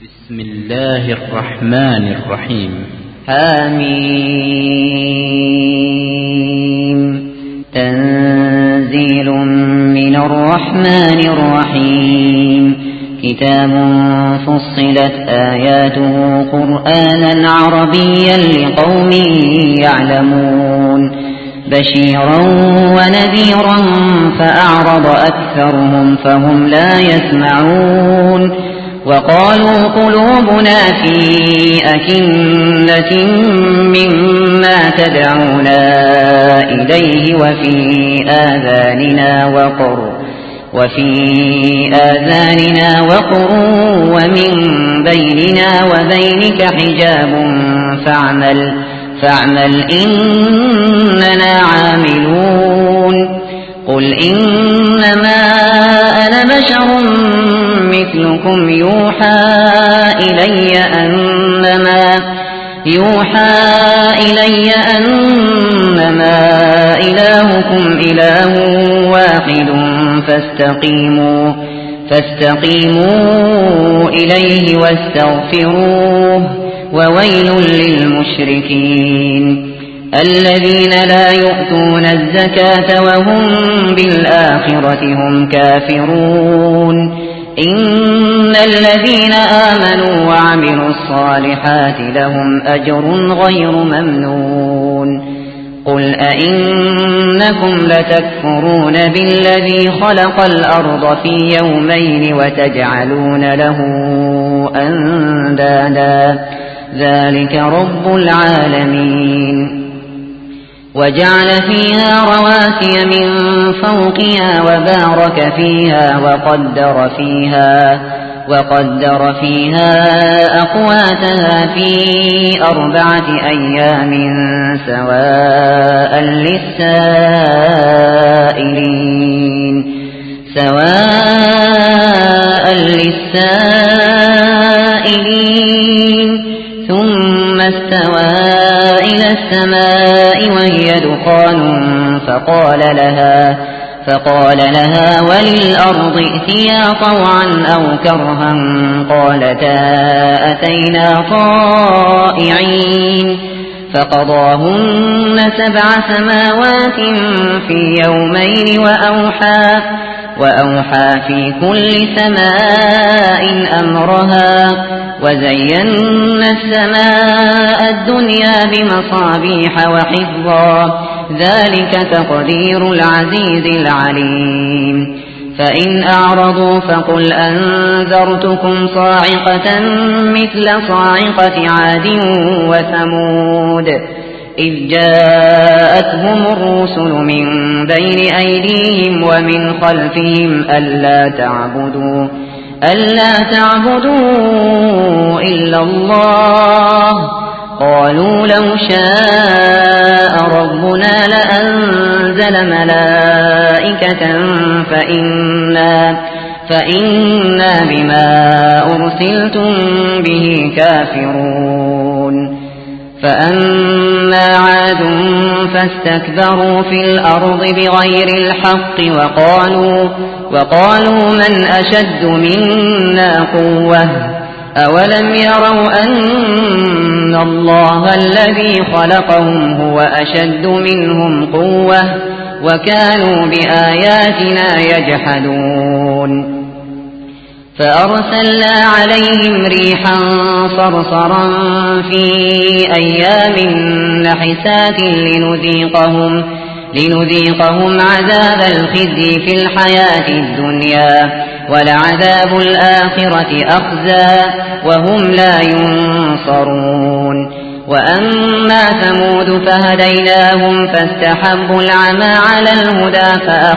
بسم الله الرحمن الرحيم. حميم. تنزيل من الرحمن الرحيم. كتاب فصلت آياته قرآنا عربيا لقوم يعلمون بشيرا ونذيرا فأعرض أكثرهم فهم لا يسمعون وقالوا قلوبنا في أكنة مما تدعونا إليه وفي آذاننا وقر ومن بيننا وبينك حجاب فاعمل إننا عاملون. قل إنما أنا بشر مثلكم يوحى إلي أنما إلهكم إله واحد فاستقيموا إليه واستغفروه وويل للمشركين الذين لا يؤتون الزكاة وهم بالآخرة هم كافرون. إن الذين آمنوا وعملوا الصالحات لهم أجر غير ممنون. قل أئنكم لتكفرون بالذي خلق الأرض في يومين وتجعلون له أندادا ذلك رب العالمين. وجعل فيها رواسي من فوقها وبارك فيها وقدر فيها أقواتها في 4 أيام سواء للسائلين ثم استوى إلى السماء وهي دخان فقال لها وللأرض ائتيا طوعا أو كرها قالتا أتينا طائعين. فقضاهن 7 سماوات في يومين وأوحى في كل سماء أمرها وزينا السماء الدنيا بمصابيح وحفظا ذلك تقدير العزيز العليم. فإن أعرضوا فقل أنذرتكم صاعقة مثل صاعقة عاد وثمود إذ جاءتهم الرسل من بين أيديهم ومن خلفهم ألا تعبدوا إلا الله قالوا لو شاء ربنا لأنزل ملائكة فإنا بما أرسلتم به كافرون. فأما عاد فاستكبروا في الأرض بغير الحق وقالوا من أشد منا قوة أولم يروا أن الله الذي خلقهم هو أشد منهم قوة وكانوا بآياتنا يجحدون. فأرسلنا عليهم ريحا صرصرا في أيام نحسات لنذيقهم عذاب الخزي في الحياة الدنيا ولعذاب الآخرة أخزى وهم لا ينصرون. وأما ثمود فهديناهم فاستحبوا العمى على الهدى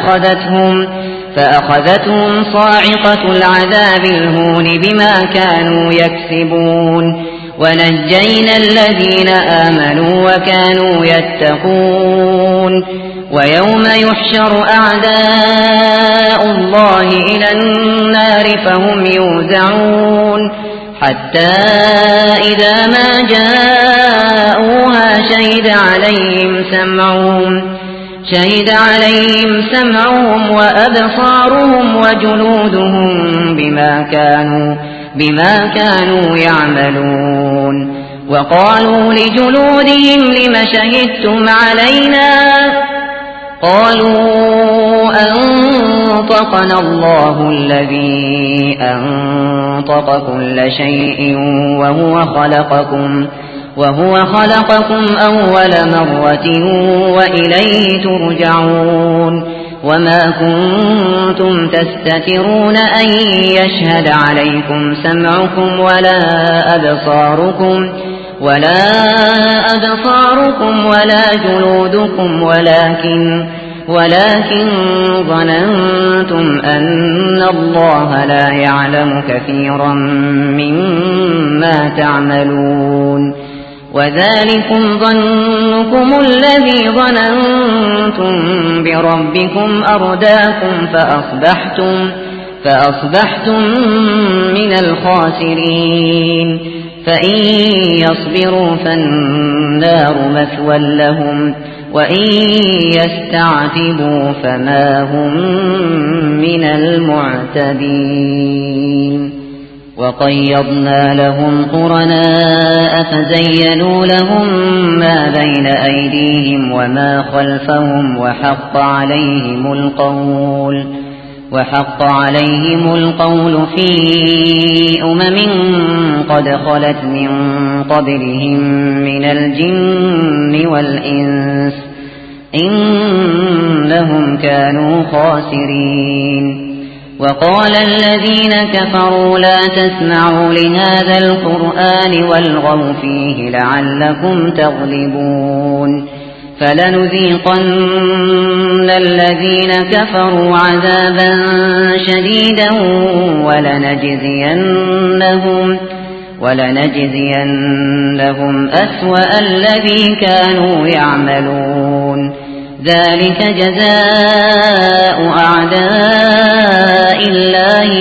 فأخذتهم صاعقة العذاب الهون بما كانوا يكسبون ونجينا الذين آمنوا وكانوا يتقون. ويوم يحشر أعداء الله إلى النار فهم يوزعون حتى إذا ما جاءوها شهد عليهم سمعهم وأبصارهم وجلودهم بما كانوا يعملون وقالوا لجلودهم لم شهدتم علينا قالوا أنطقنا الله الذي أنطق كل شيء وهو خلقكم أول مرة وإليه ترجعون وما كنتم تستترون أن يشهد عليكم سمعكم ولا أبصاركم ولا جلودكم ولكن ظننتم أن الله لا يعلم كثيرا مما تعملون وذلكم ظنكم الذي ظننتم بربكم أرداكم فأصبحتم من الخاسرين فإن يصبروا فالنار مثوى لهم وإن يستعتبوا فما هم من المعتدين وقيضنا لهم قرناء فزينوا لهم ما بين أيديهم وما خلفهم وحق عليهم القول في قد خلت من قبلهم من الجن والإنس إنهم كانوا خاسرين وقال الذين كفروا لا تسمعوا لهذا القرآن والغوا فيه لعلكم تغلبون فلنذيقن الذين كفروا عذابا شديدا ولنجزينهم أسوأ الذي كانوا يعملون ذلك جزاء أعداء الله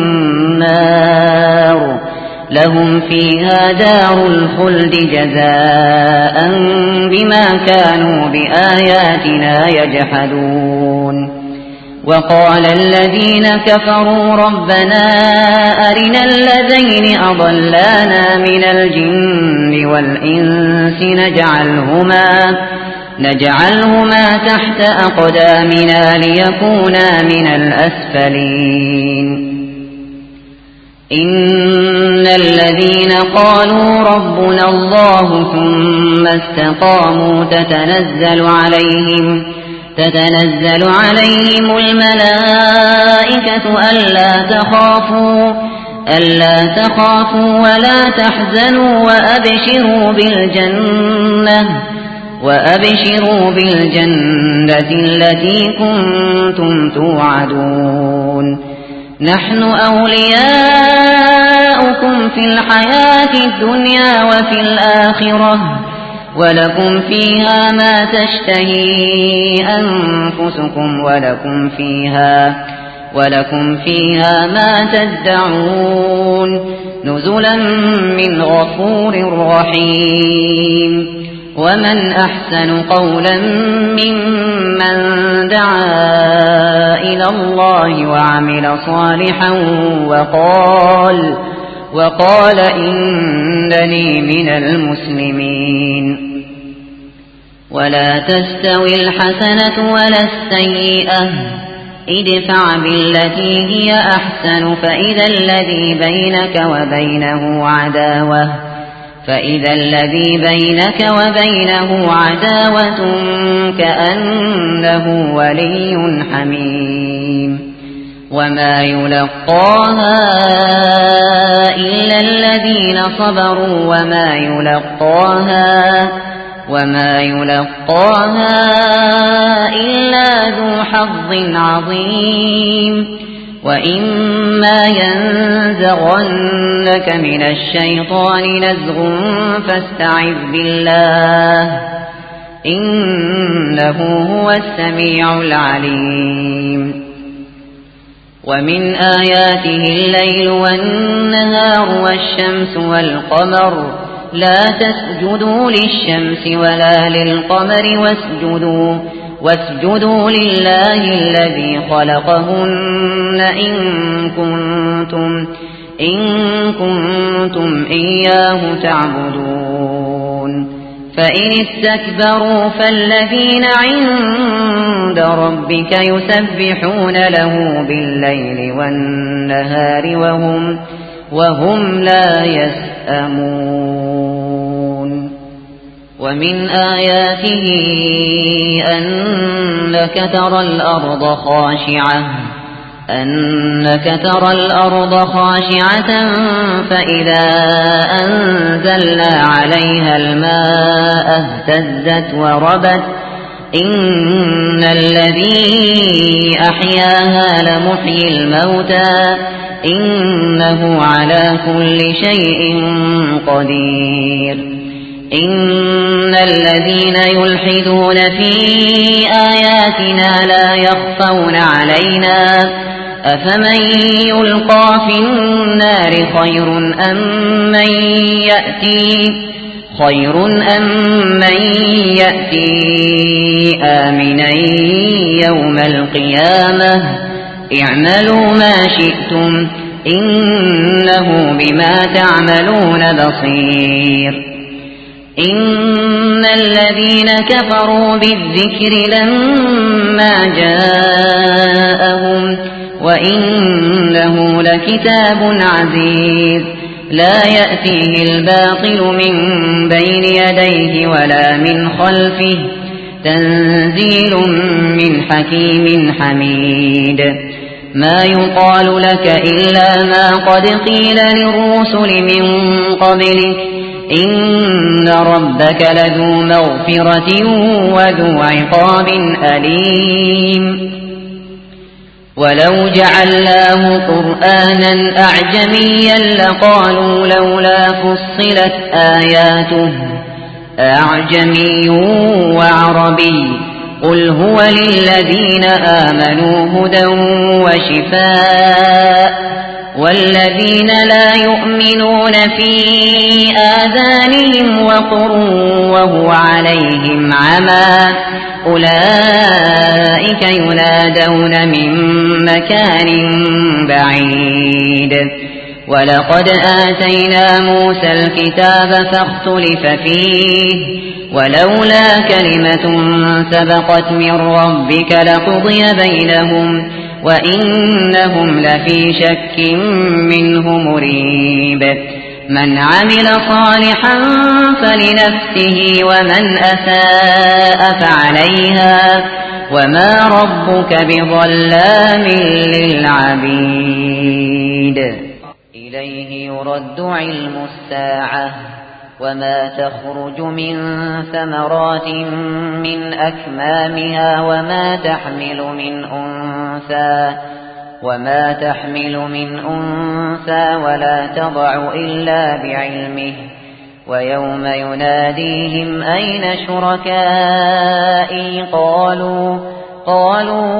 النار لهم فيها دار الخلد جزاء بما كانوا بآياتنا يجحدون وقال الذين كفروا ربنا أرنا الذين أضلانا من الجن والإنس نجعلهما تحت أقدامنا ليكونا من الأسفلين إن الذين قالوا ربنا الله ثم استقاموا تتنزل عليهم الملائكة ألا تخافوا ولا تحزنوا وأبشروا بالجنة التي كنتم توعدون نحن أولياؤكم في الحياة الدنيا وفي الآخرة ولكم فيها ما تشتهي أنفسكم ولكم فيها ما تدعون نزلا من غفور رحيم ومن أحسن قولا ممن دعا إلى الله وعمل صالحا وقال إنني من المسلمين ولا تستوي الحسنة ولا السيئة ادفع بالتي هي أحسن فإذا الذي بينك وبينه عداوة كأنه ولي حميم وما يلقاها إلا الذين صبروا وما يلقاها إلا ذو حظ عظيم وإما ينزغنك من الشيطان نزغ فاستعذ بالله إنه هو السميع العليم ومن آياته الليل والنهار والشمس والقمر لا تسجدوا للشمس ولا للقمر واسجدوا لله الذي خلقهن إن كنتم إياه تعبدون فإن استكبروا فالذين عند ربك يسبحون له بالليل والنهار وهم لا يسأمون ومن آياته أنك ترى الأرض خاشعة فإذا أنزلنا عليها الماء اهتزت وربت إن الذي أحياها لمحيي الموتى إنه على كل شيء قدير إن الذين يلحدون في آياتنا لا يخفون علينا أفمن يلقى في النار خير أم من يأتي آمنا يوم القيامة اعملوا ما شئتم إنه بما تعملون بصير إن الذين كفروا بالذكر لما جاءهم وإنه لكتاب عزيز لا يأتيه الباطل من بين يديه ولا من خلفه تنزيل من حكيم حميد ما يقال لك إلا ما قد قيل للرسل من قبلك إن ربك لذو مغفرة وذو عقاب أليم ولو جعلناه قرآنا أعجميا لقالوا لولا فصلت آياته أعجمي وعربي قل هو للذين آمنوا هدى وشفاء والذين لا يؤمنون في آذانهم وقر وهو عليهم عمى أولئك ينادون من مكان بعيد ولقد آتينا موسى الكتاب فاختلف فيه ولولا كلمة سبقت من ربك لقضي بينهم وإنهم لفي شك منه مريب من عمل صالحا فلنفسه ومن أساء فعليها وما ربك بظلام للعبيد إليه يرد علم الساعة وما تخرج من ثمرات من أكمامها وما تحمل من أنثى ولا تضع إلا بعلمه ويوم يناديهم أين شركائي قالوا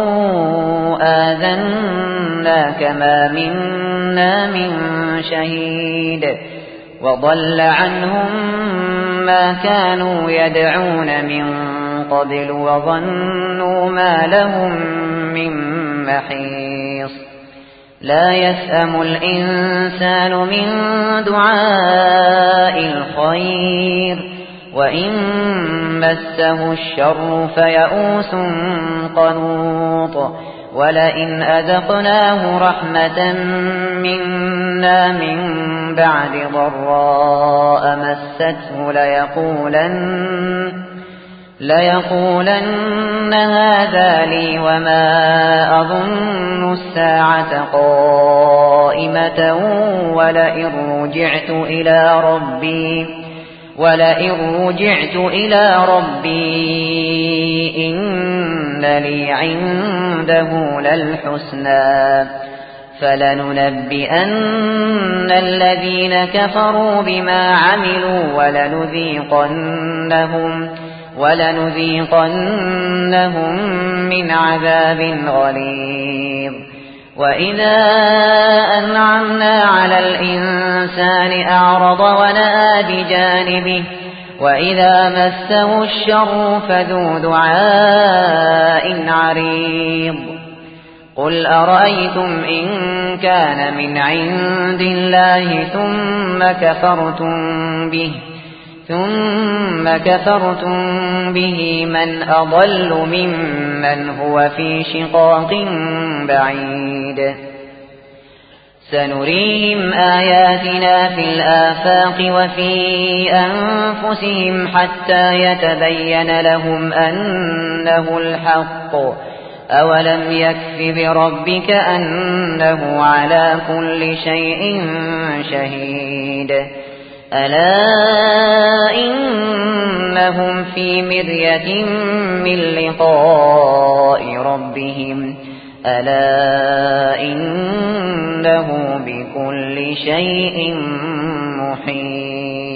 آذناك ما منا من شهيد وضل عنهم ما كانوا يدعون من قبل وظنوا ما لهم من محيص لا يسأم الإنسان من دعاء الخير وإن مسه الشر فيئوس قنوط ولئن أذقناه رحمة منا من بعد ضراء مسته ليقولن هذا لي وما أظن الساعة قائمة ولئن رجعت إلى ربي إن لي عنده للحسنى فلننبئن الذين كفروا بما عملوا ولنذيقنهم من عذاب غليظ وإذا أنعمنا على الإنسان أعرض ونأى بجانبه وإذا مسه الشر فذو دعاء عريض قل أرأيتم إن كان من عند الله ثم كفرتم به من أضل ممن هو في شقاق بعيد سنريهم آياتنا في الآفاق وفي أنفسهم حتى يتبين لهم أنه الحق أولم يكف بربك أنه على كل شيء شهيد ألا إنهم في مرية من لقاء ربهم ألا إنه بكل شيء محيط